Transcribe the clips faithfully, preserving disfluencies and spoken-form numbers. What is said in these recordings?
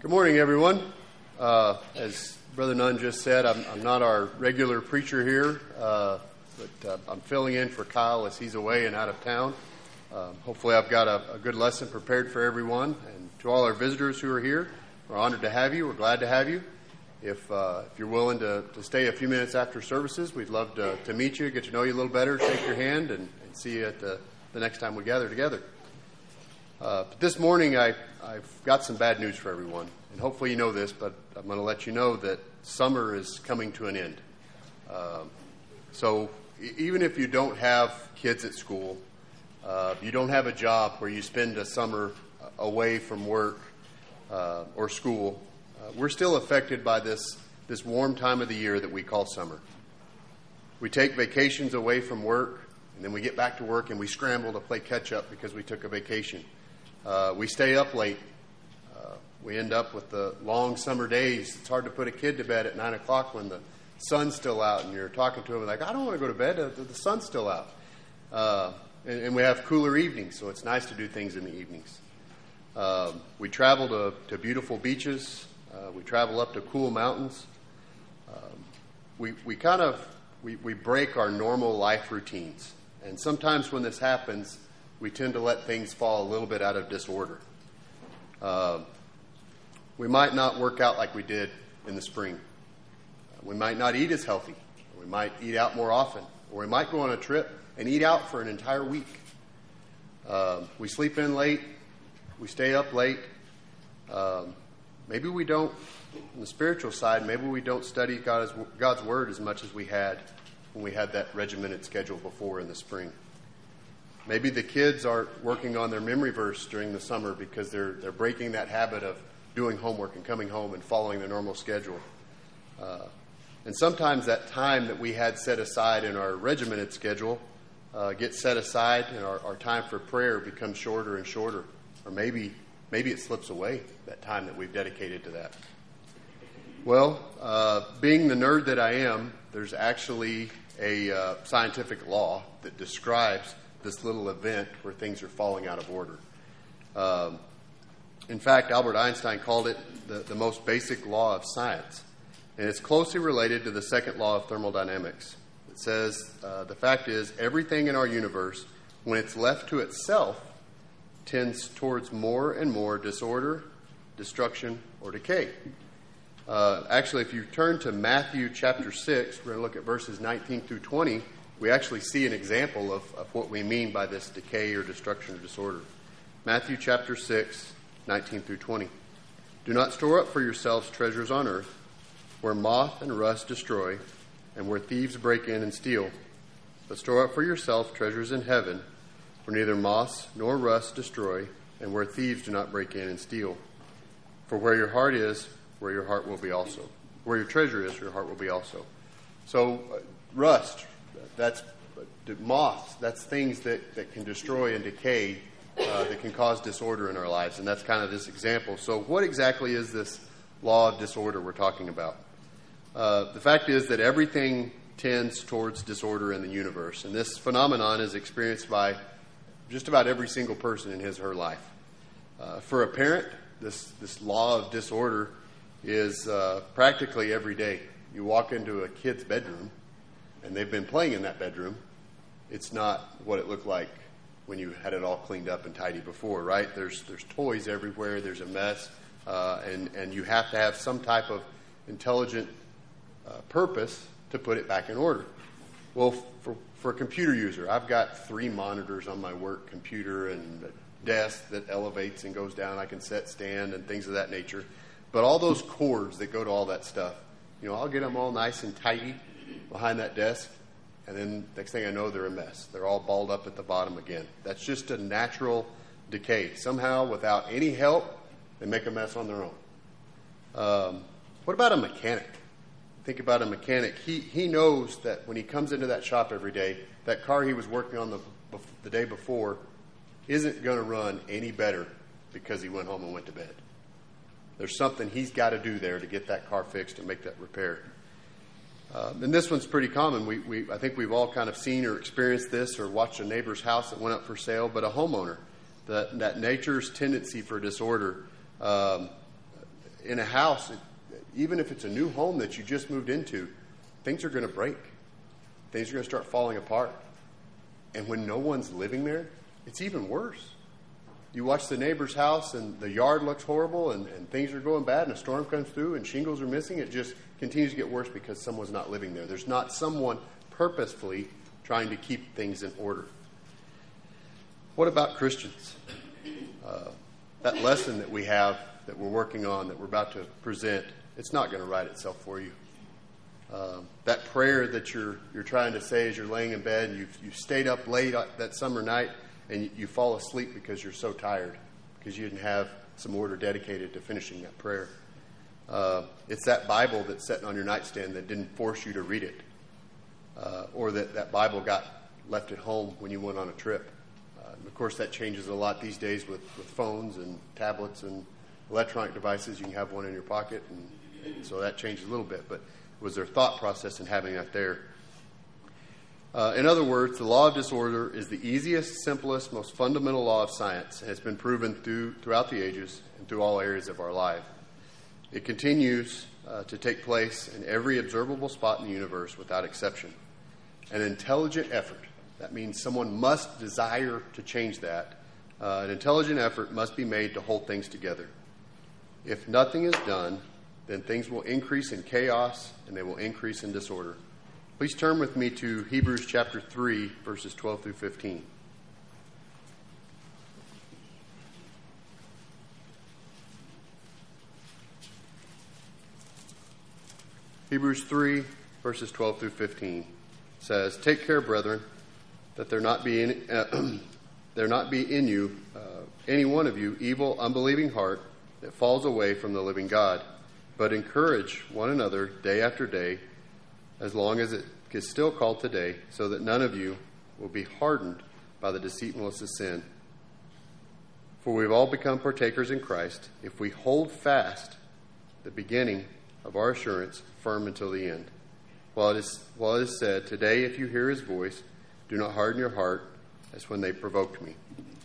Good morning, everyone. Uh, as Brother Nunn just said, I'm, I'm not our regular preacher here, uh, but uh, I'm filling in for Kyle as he's away and out of town. Um, hopefully I've got a, a good lesson prepared for everyone. And to all our visitors who are here, we're honored to have you. We're glad to have you. If uh, if you're willing to, to stay a few minutes after services, we'd love to, to meet you, get to know you a little better, shake your hand, and, and see you at the, the next time we gather together. Uh, but this morning, I, I've got some bad news for everyone. And hopefully you know this, but I'm going to let you know that summer is coming to an end. Um, so e- even if you don't have kids at school, uh, you don't have a job where you spend a summer away from work uh, or school, uh, we're still affected by this, this warm time of the year that we call summer. We take vacations away from work, and then we get back to work and we scramble to play catch up because we took a vacation. Uh, we stay up late. Uh, we end up with the long summer days. It's hard to put a kid to bed at nine o'clock when the sun's still out and you're talking to him like, I don't want to go to bed. The, the sun's still out. Uh, and, and we have cooler evenings, so it's nice to do things in the evenings. Uh, we travel to, to beautiful beaches. Uh, we travel up to cool mountains. Um, we we kind of we, we break our normal life routines. And sometimes when this happens, we tend to let things fall a little bit out of disorder. Uh, we might not work out like we did in the spring. Uh, we might not eat as healthy. We might eat out more often. Or we might go on a trip and eat out for an entire week. Uh, we sleep in late. We stay up late. Um, maybe we don't, on the spiritual side, maybe we don't study God's, God's Word as much as we had when we had that regimented schedule before in the spring. Maybe the kids aren't working on their memory verse during the summer because they're they're breaking that habit of doing homework and coming home and following the normal schedule. Uh, and sometimes that time that we had set aside in our regimented schedule uh, gets set aside, and our, our time for prayer becomes shorter and shorter. Or maybe maybe it slips away, that time that we've dedicated to that. Well, uh, being the nerd that I am, there's actually a uh, scientific law that describes this little event where things are falling out of order. Um, in fact, Albert Einstein called it the, the most basic law of science. And it's closely related to the second law of thermodynamics. It says, uh, the fact is, everything in our universe, when it's left to itself, tends towards more and more disorder, destruction, or decay. Uh, actually, if you turn to Matthew chapter six, we're going to look at verses nineteen through twenty. We actually see an example of, of what we mean by this decay or destruction or disorder. Matthew chapter six, nineteen through twenty. Do not store up for yourselves treasures on earth, where moth and rust destroy, and where thieves break in and steal. But store up for yourself treasures in heaven, where neither moths nor rust destroy, and where thieves do not break in and steal. For where your heart is, where your heart will be also. Where your treasure is, your heart will be also. So, uh, rust, that's uh, moths, that's things that, that can destroy and decay, uh, that can cause disorder in our lives. And that's kind of this example. So what exactly is this law of disorder we're talking about? Uh, the fact is that everything tends towards disorder in the universe. And this phenomenon is experienced by just about every single person in his or her life. Uh, for a parent, this, this law of disorder is uh, practically every day. You walk into a kid's bedroom, and they've been playing in that bedroom. It's not what it looked like when you had it all cleaned up and tidy before, right? There's there's toys everywhere. There's a mess, uh, and and you have to have some type of intelligent uh, purpose to put it back in order. Well, for for a computer user, I've got three monitors on my work computer and a desk that elevates and goes down. I can set stand and things of that nature. But all those cords that go to all that stuff, you know, I'll get them all nice and tidy behind that desk, and then next thing I know, they're a mess. They're all balled up at the bottom again. That's just a natural decay. Somehow, without any help, they make a mess on their own. Um, what about a mechanic? Think about a mechanic. He he knows that when he comes into that shop every day, that car he was working on the the day before isn't going to run any better because he went home and went to bed. There's something he's got to do there to get that car fixed and make that repair. Uh, and this one's pretty common. We, we, I think we've all kind of seen or experienced this or watched a neighbor's house that went up for sale, but a homeowner, that, that nature's tendency for disorder, um, in a house, even if it's a new home that you just moved into, things are going to break. Things are going to start falling apart. And when no one's living there, it's even worse. You watch the neighbor's house and the yard looks horrible and, and things are going bad and a storm comes through and shingles are missing. It just continues to get worse because someone's not living there. There's not someone purposefully trying to keep things in order. What about Christians? Uh, that lesson that we have, that we're working on, that we're about to present, it's not going to write itself for you. Uh, that prayer that you're you're trying to say as you're laying in bed and you've, you've stayed up late that summer night and you, you fall asleep because you're so tired, because you didn't have some order dedicated to finishing that prayer. Uh, it's that Bible that's sitting on your nightstand that didn't force you to read it. Uh, or that that Bible got left at home when you went on a trip. Uh, and of course, that changes a lot these days with, with phones and tablets and electronic devices. You can have one in your pocket, and, and so that changes a little bit. But it was their thought process in having that there. Uh, in other words, the law of disorder is the easiest, simplest, most fundamental law of science, and it's been proven through, throughout the ages and through all areas of our life. It continues uh, to take place in every observable spot in the universe without exception. An intelligent effort, that means someone must desire to change that. Uh, an intelligent effort must be made to hold things together. If nothing is done, then things will increase in chaos and they will increase in disorder. Please turn with me to Hebrews chapter three, verses twelve through fifteen. Hebrews three, verses twelve through fifteen says, "Take care, brethren, that there not be in, uh, there not be in you uh, any one of you evil, unbelieving heart that falls away from the living God, but encourage one another day after day, as long as it is still called today, so that none of you will be hardened by the deceitfulness of sin. For we've all become partakers in Christ if we hold fast the beginning of our assurance firm until the end. While it is, while it is said, today if you hear his voice, do not harden your heart as when they provoked me."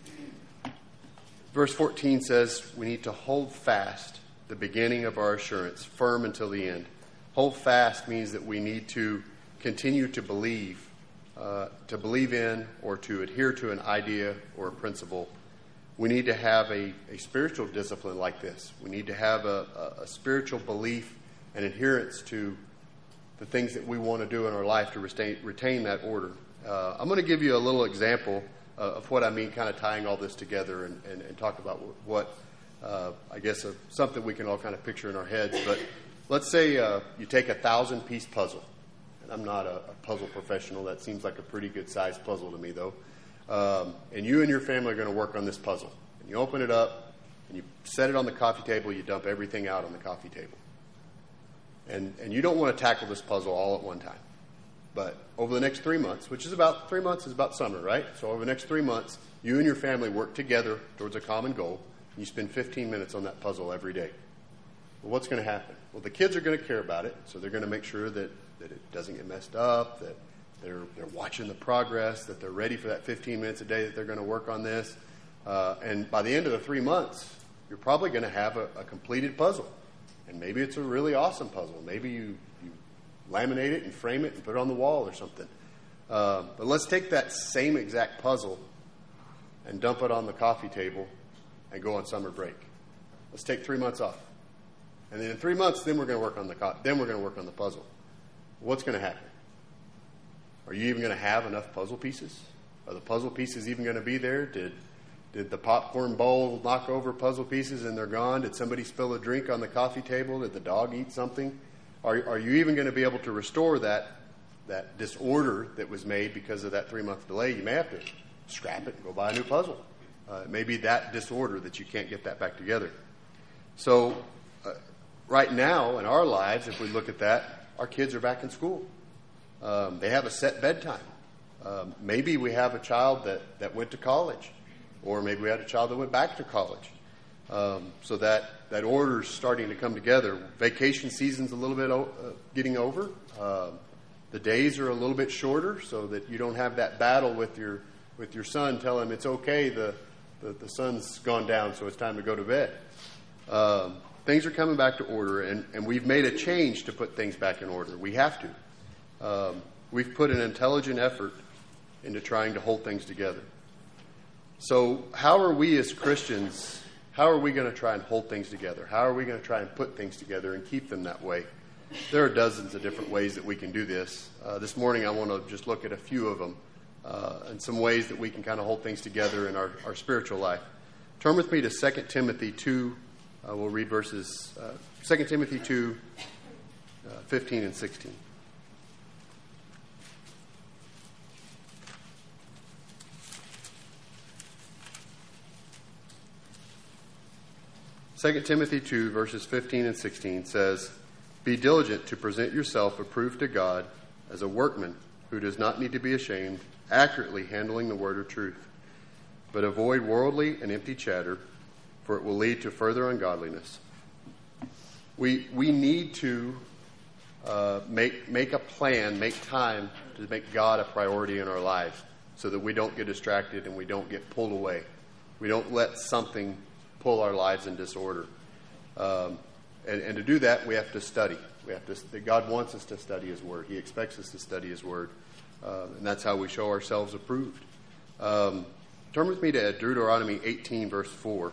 Verse fourteen says we need to hold fast the beginning of our assurance firm until the end. Hold fast means that we need to continue to believe, uh, to believe in or to adhere to an idea or a principle. We need to have a, a spiritual discipline like this. We need to have a, a, a spiritual belief and adherence to the things that we want to do in our life to retain, retain that order. Uh, I'm going to give you a little example uh, of what I mean, kind of tying all this together and, and, and talk about what, uh, I guess, uh, something we can all kind of picture in our heads. But let's say uh, you take a thousand-piece puzzle. And I'm not a, a puzzle professional. That seems like a pretty good-sized puzzle to me, though. Um, and you and your family are going to work on this puzzle. And you open it up, and you set it on the coffee table. You dump everything out on the coffee table. And and you don't want to tackle this puzzle all at one time. But over the next three months, which is about, three months is about summer, right? So over the next three months, you and your family work together towards a common goal. And you spend fifteen minutes on that puzzle every day. Well, what's going to happen? Well, the kids are going to care about it. So they're going to make sure that, that it doesn't get messed up, that they're they're watching the progress, that they're ready for that fifteen minutes a day that they're going to work on this. Uh, and by the end of the three months, you're probably going to have a, a completed puzzle. And maybe it's a really awesome puzzle. Maybe you, you laminate it and frame it and put it on the wall or something. Uh, but let's take that same exact puzzle and dump it on the coffee table and go on summer break. Let's take three months off. And then in three months, then we're going to work on the co- then we're going to work on the puzzle. What's going to happen? Are you even going to have enough puzzle pieces? Are the puzzle pieces even going to be there? Did Did the popcorn bowl knock over puzzle pieces and they're gone? Did somebody spill a drink on the coffee table? Did the dog eat something? Are, are you even going to be able to restore that that disorder that was made because of that three-month delay? You may have to scrap it and go buy a new puzzle. Uh, it may be that disorder that you can't get that back together. So uh, right now in our lives, if we look at that, our kids are back in school. Um, they have a set bedtime. Um, maybe we have a child that, that went to college. Or maybe we had a child that went back to college. Um, so that, that order's starting to come together. Vacation season's a little bit o- uh, getting over. Uh, the days are a little bit shorter so that you don't have that battle with your with your son telling him it's okay, the, the, the sun's gone down, so it's time to go to bed. Um, things are coming back to order, and, and we've made a change to put things back in order. We have to. Um, we've put an intelligent effort into trying to hold things together. So how are we as Christians, how are we going to try and hold things together? How are we going to try and put things together and keep them that way? There are dozens of different ways that we can do this. Uh, this morning I want to just look at a few of them uh, and some ways that we can kind of hold things together in our, our spiritual life. Turn with me to Second Timothy two. Uh, we'll read verses uh, Second Timothy two, uh, fifteen and sixteen. Second Timothy two, verses fifteen and sixteen says, "Be diligent to present yourself approved to God as a workman who does not need to be ashamed, accurately handling the word of truth. But avoid worldly and empty chatter, for it will lead to further ungodliness." We we need to uh, make make a plan, make time to make God a priority in our lives, so that we don't get distracted and we don't get pulled away. We don't let something pull our lives in disorder. Um, and, and to do that, we have to study. We have to. God wants us to study His Word. He expects us to study His Word, uh, and that's how we show ourselves approved. Um, turn with me to Deuteronomy eighteen, verse four.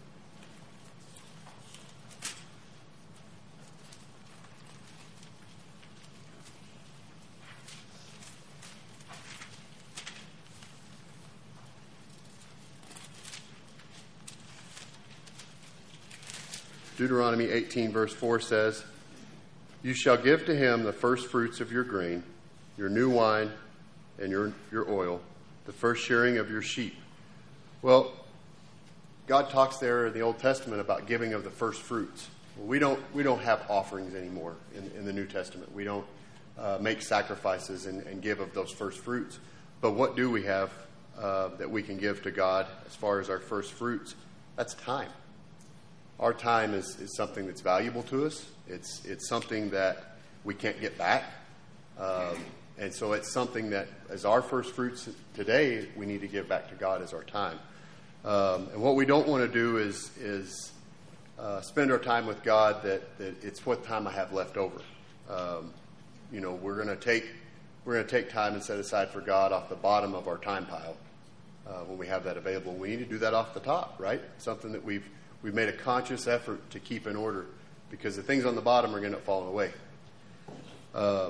Deuteronomy eighteen, verse four says, "You shall give to him the first fruits of your grain, your new wine, and your, your oil, the first shearing of your sheep." Well, God talks there in the Old Testament about giving of the first fruits. Well, we don't we don't have offerings anymore in, in the New Testament. We don't uh, make sacrifices and, and give of those first fruits. But what do we have uh, that we can give to God as far as our first fruits? That's time. Our time is, is something that's valuable to us. It's it's something that we can't get back. Um, and so it's something that, as our first fruits today, we need to give back to God as our time. Um, and what we don't want to do is is uh, spend our time with God that, that it's what time I have left over. Um, you know, we're going to take we're going to take time and set aside for God off the bottom of our time pile uh, when we have that available. We need to do that off the top, right? Something that we've We've made a conscious effort to keep in order, because the things on the bottom are going to end up falling away. Uh,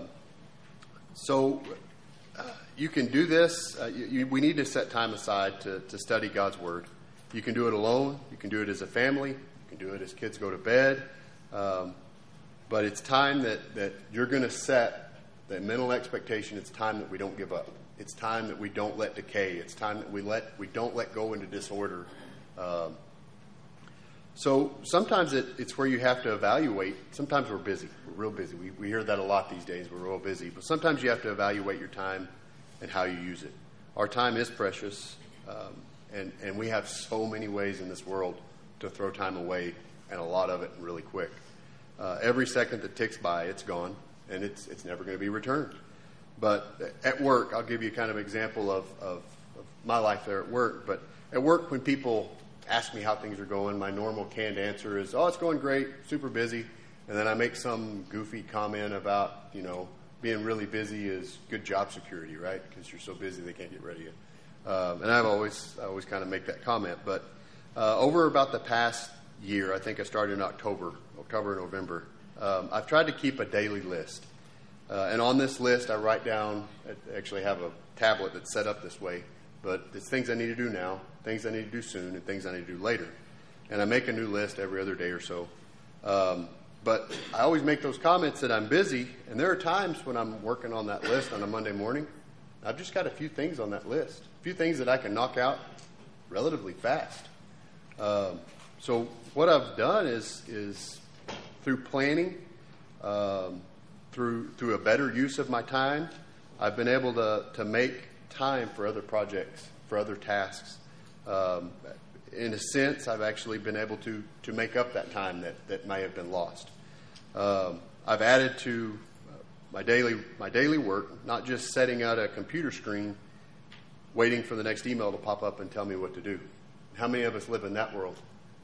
so uh, you can do this. Uh, you, you, we need to set time aside to, to study God's Word. You can do it alone. You can do it as a family. You can do it as kids go to bed. Um, but it's time that, that you're going to set that mental expectation. It's time that we don't give up. It's time that we don't let decay. It's time that we let we don't let go into disorder. Um, So sometimes it, it's where you have to evaluate. Sometimes we're busy. We're real busy. We, we hear that a lot these days. We're real busy. But sometimes you have to evaluate your time and how you use it. Our time is precious, um, and, and we have so many ways in this world to throw time away, and a lot of it really quick. Uh, every second that ticks by, it's gone, and it's it's never going to be returned. But at work, I'll give you kind of an example of, of, of my life there at work. But at work, when people ask me how things are going, my normal canned answer is, "Oh, it's going great, super busy." And then I make some goofy comment about, you know, being really busy is good job security, right? Because you're so busy they can't get rid of you. Um, and I've always, I always kind of make that comment. But uh, over about the past year, I think I started in October, October, November, um, I've tried to keep a daily list. Uh, and on this list, I write down, I actually have a tablet that's set up this way, but it's things I need to do now, things I need to do soon, and things I need to do later. And I make a new list every other day or so. Um, but I always make those comments that I'm busy, and there are times when I'm working on that list on a Monday morning. I've just got a few things on that list, a few things that I can knock out relatively fast. Um, so what I've done is is through planning, um, through through a better use of my time, I've been able to to make time for other projects, for other tasks. Um, in a sense, I've actually been able to to make up that time that, that may have been lost. Um, I've added to my daily my daily work, not just setting out a computer screen, waiting for the next email to pop up and tell me what to do. How many of us live in that world?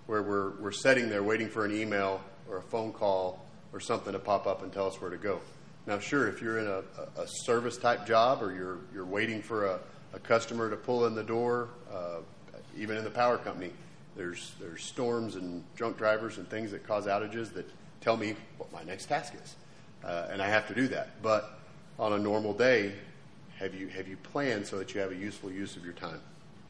where we're we're sitting there waiting for an email or a phone call or something to pop up and tell us where to go. Now, sure, if you're in a, a service type job or you're you're waiting for a, a customer to pull in the door, uh, even in the power company, there's there's storms and drunk drivers and things that cause outages that tell me what my next task is, uh, and I have to do that. But on a normal day, have you have you planned so that you have a useful use of your time?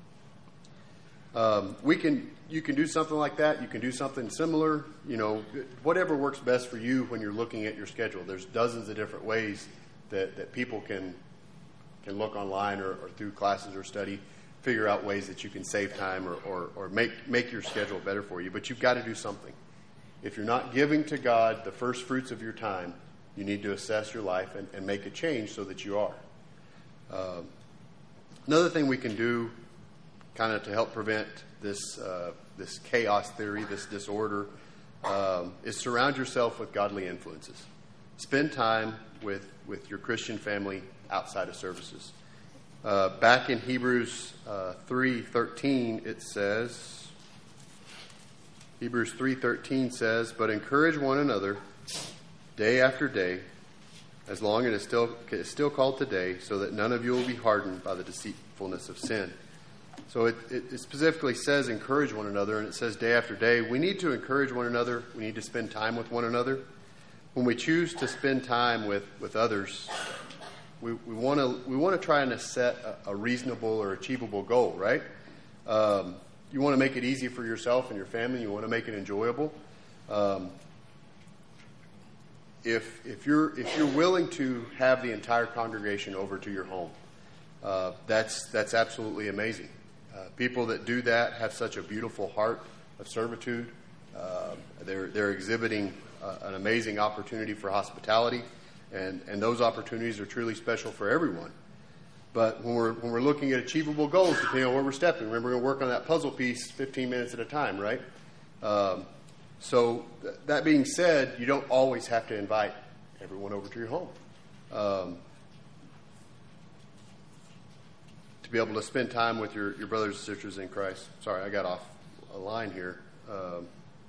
Um, we can you can do something like that. You can do something similar. You know, whatever works best for you when you're looking at your schedule. There's dozens of different ways that, that people can can look online or, or through classes or study, figure out ways that you can save time or, or, or make make your schedule better for you. But you've got to do something. If you're not giving to God the first fruits of your time, you need to assess your life and, and make a change so that you are. Um, another thing we can do kind of to help prevent this uh, this chaos theory, this disorder, um, is surround yourself with godly influences. Spend time with, with your Christian family outside of services. Uh, back in Hebrews uh, three thirteen, it says, Hebrews three thirteen says, "But encourage one another day after day, as long as it is still, it is still called today, so that none of you will be hardened by the deceitfulness of sin." So it, it, it specifically says encourage one another, and it says day after day. We need to encourage one another. We need to spend time with one another. When we choose to spend time with, with others, we we want to we want to try and set a, a reasonable or achievable goal, right? Um, you want to make it easy for yourself and your family. You want to make it enjoyable. Um, if if you're if you're willing to have the entire congregation over to your home, uh, that's that's absolutely amazing. Uh, people that do that have such a beautiful heart of servitude. Uh, they're they're exhibiting uh, an amazing opportunity for hospitality, and, and those opportunities are truly special for everyone. But when we're when we're looking at achievable goals, depending on where we're stepping, remember we're going to work on that puzzle piece fifteen minutes at a time, right? Um, so th- that being said, you don't always have to invite everyone over to your home. Um, to be able to spend time with your, your brothers and sisters in Christ. Sorry, I got off a line here. Um,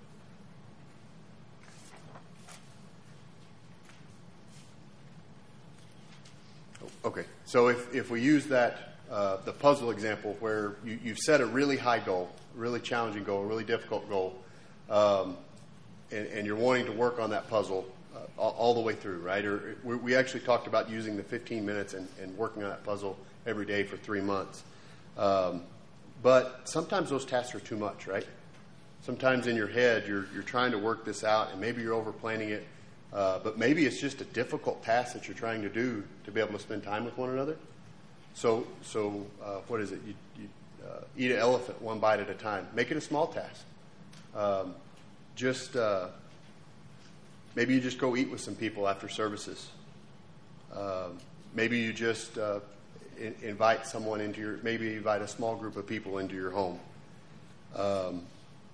okay, so if, if we use that, uh, the puzzle example where you, you've set a really high goal, a really challenging goal, a really difficult goal, um, and, and you're wanting to work on that puzzle uh, all, all the way through, right? Or we, we actually talked about using the fifteen minutes and, and working on that puzzle every day for three months. Um, but sometimes those tasks are too much, right? Sometimes in your head, you're you're trying to work this out, and maybe you're over planning it, uh, but maybe it's just a difficult task that you're trying to do to be able to spend time with one another. So, so uh, what is it? You, you uh, eat an elephant one bite at a time. Make it a small task. Um, just uh, maybe you just go eat with some people after services. Um, maybe you just uh, in, invite someone into your. Maybe invite a small group of people into your home. Um,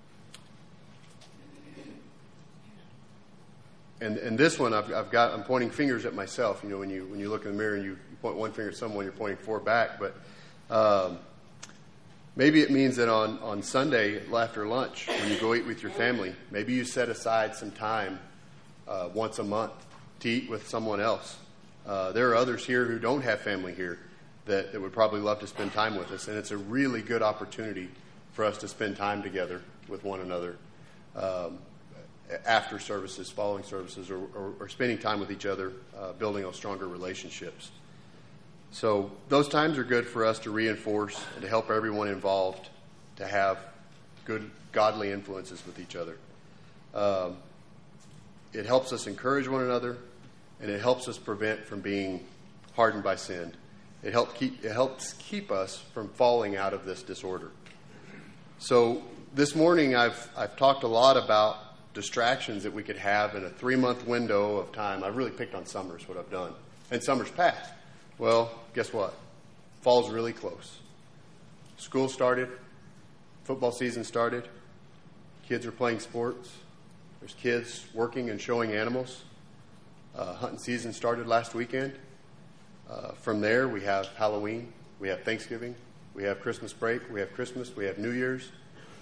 And and this one, I've, I've got. I'm pointing fingers at myself. You know, when you when you look in the mirror and you, you point one finger at someone, you're pointing four back. But um, maybe it means that on, on Sunday after lunch, when you go eat with your family, maybe you set aside some time uh, once a month to eat with someone else. Uh, there are others here who don't have family here that, that would probably love to spend time with us, and it's a really good opportunity for us to spend time together with one another. Um, after services, following services, or, or, or spending time with each other, uh, building those stronger relationships. So those times are good for us to reinforce and to help everyone involved to have good, godly influences with each other. Um, it helps us encourage one another, and it helps us prevent from being hardened by sin. It helps keep, it helps keep us from falling out of this disorder. So this morning I've I've talked a lot about distractions that we could have in a three-month window of time. I've really picked on summers, what I've done. And summer's passed. Well, guess what? Fall's really close. School started. Football season started. Kids are playing sports. There's kids working and showing animals. Uh, hunting season started last weekend. Uh, from there, we have Halloween. We have Thanksgiving. We have Christmas break. We have Christmas. We have New Year's.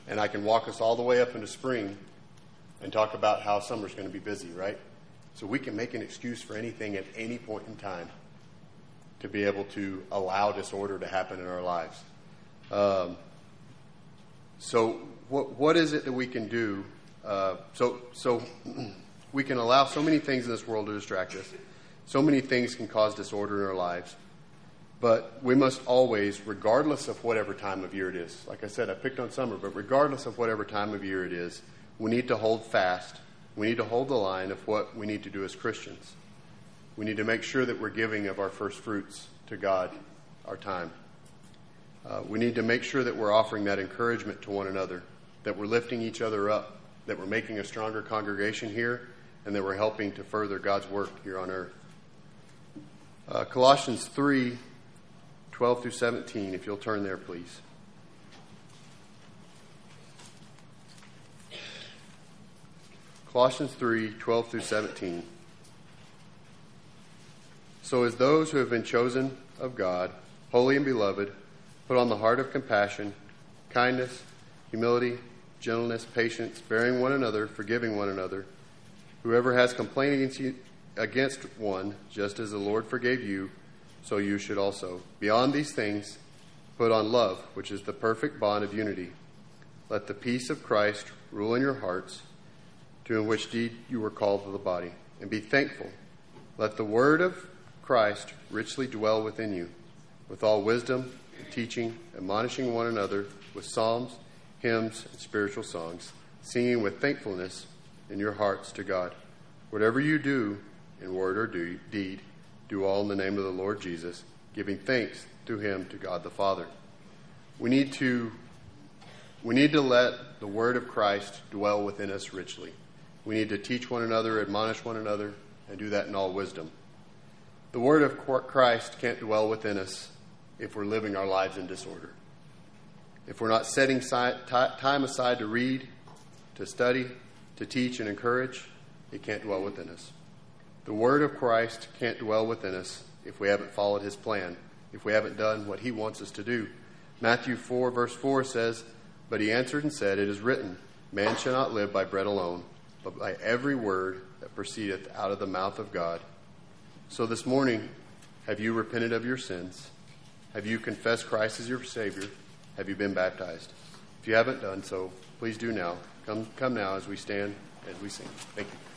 And I can walk us all the way up into spring and talk about how summer's going to be busy, right? So we can make an excuse for anything at any point in time to be able to allow disorder to happen in our lives. Um, so what what is it that we can do? Uh, so so we can allow so many things in this world to distract us. So many things can cause disorder in our lives. But we must always, regardless of whatever time of year it is, like I said, I picked on summer, but regardless of whatever time of year it is, we need to hold fast. We need to hold the line of what we need to do as Christians. We need to make sure that we're giving of our first fruits to God, our time. Uh, we need to make sure that we're offering that encouragement to one another, that we're lifting each other up, that we're making a stronger congregation here, and that we're helping to further God's work here on earth. Uh, Colossians three, twelve through seventeen, if you'll turn there, please. Colossians three, twelve through seventeen. So as those who have been chosen of God, holy and beloved, put on the heart of compassion, kindness, humility, gentleness, patience, bearing one another, forgiving one another. Whoever has complained against you, against one, just as the Lord forgave you, so you should also. Beyond these things, put on love, which is the perfect bond of unity. Let the peace of Christ rule in your hearts, to in which deed you were called to the body, and be thankful. Let the word of Christ richly dwell within you, with all wisdom, teaching, admonishing one another with psalms, hymns, and spiritual songs, singing with thankfulness in your hearts to God. Whatever you do, in word or do, deed, do all in the name of the Lord Jesus, giving thanks to him, to God the Father. We need to, we need to let the word of Christ dwell within us richly. We need to teach one another, admonish one another, and do that in all wisdom. The word of Christ can't dwell within us if we're living our lives in disorder. If we're not setting time aside to read, to study, to teach and encourage, it can't dwell within us. The word of Christ can't dwell within us if we haven't followed his plan, if we haven't done what he wants us to do. Matthew four, verse four says, "But he answered and said, It is written, Man shall not live by bread alone, but by every word that proceedeth out of the mouth of God." So this morning, have you repented of your sins? Have you confessed Christ as your Savior? Have you been baptized? If you haven't done so, please do now. Come, come now as we stand, as we sing. Thank you.